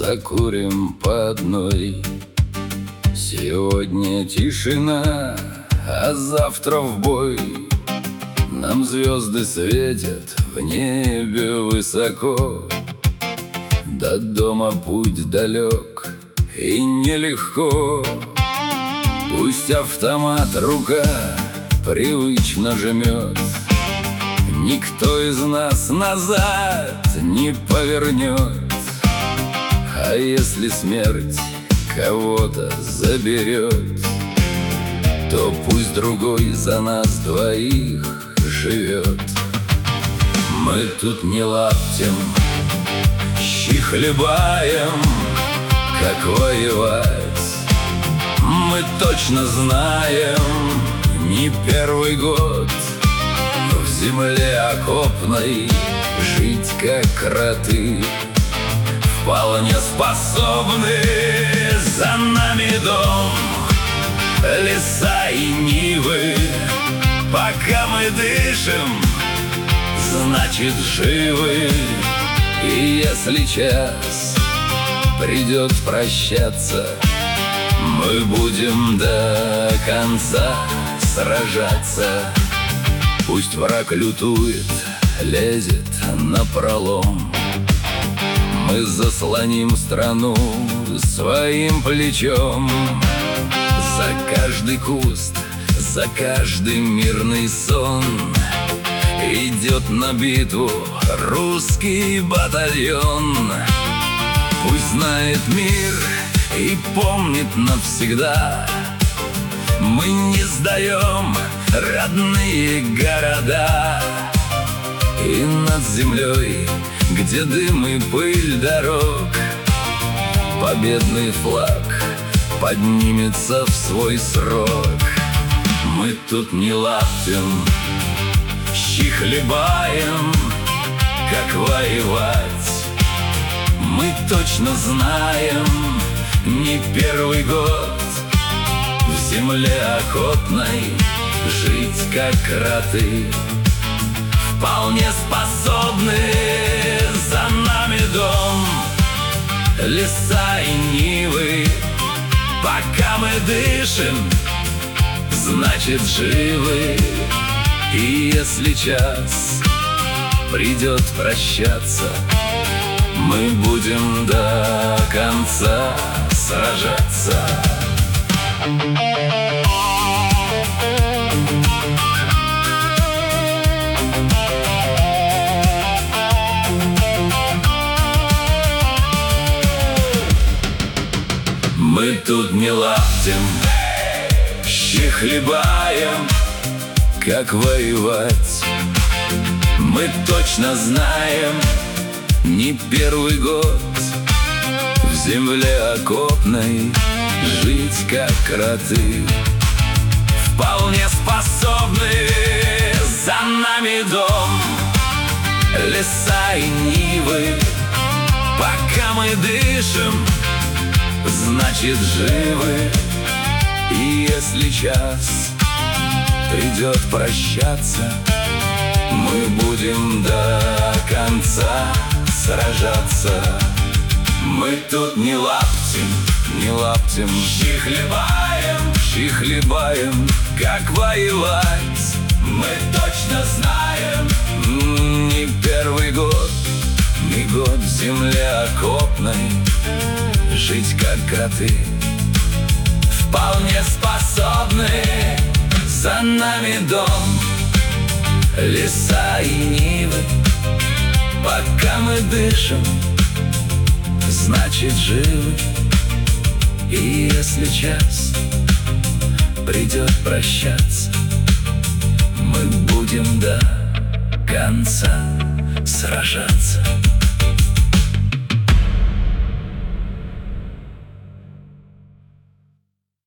закурим по одной. Сегодня тишина, а завтра в бой. Нам звезды светят в небе высоко. До дома путь далек и нелегко. Пусть автомат рука привычно жмет, никто из нас назад не повернет. А если смерть кого-то заберет, то пусть другой за нас двоих живет. Мы тут не лаптем, щи хлебаем, как воевать. Мы точно знаем, не первый год в земле окопной жить как кроты. Вполне способны, за нами дом, леса и нивы. Пока мы дышим, значит живы. И если час придет прощаться, мы будем до конца сражаться. Пусть враг лютует, лезет напролом, мы заслоним страну своим плечом. За каждый куст, за каждый мирный сон идет на битву русский батальон. Пусть знает мир и помнит навсегда, мы не сдаем родные города. И над землей, где дым и пыль дорог, победный флаг поднимется в свой срок. Мы тут не лаптем, щи хлебаем, как воевать. Мы точно знаем, не первый год в земле окопной жить как кроты. Вполне способны, за нами дом, леса и нивы. Пока мы дышим, значит живы. И если час придет прощаться, мы будем до конца сражаться. Мы тут не лаптем, щи хлебаем, как воевать. Мы точно знаем, не первый год в земле окопной жить как кроты. Вполне способны, за нами дом, леса и нивы. Пока мы дышим, значит живы. И если час придет прощаться, мы будем до конца сражаться. Мы тут не лаптем, щи хлебаем, как воевать. Мы точно знаем, не первый год, не год в земле окопной жить как кроты. Вполне способны, за нами дом, леса и нивы. Пока мы дышим, значит живы. И если час придет прощаться, мы будем до конца сражаться.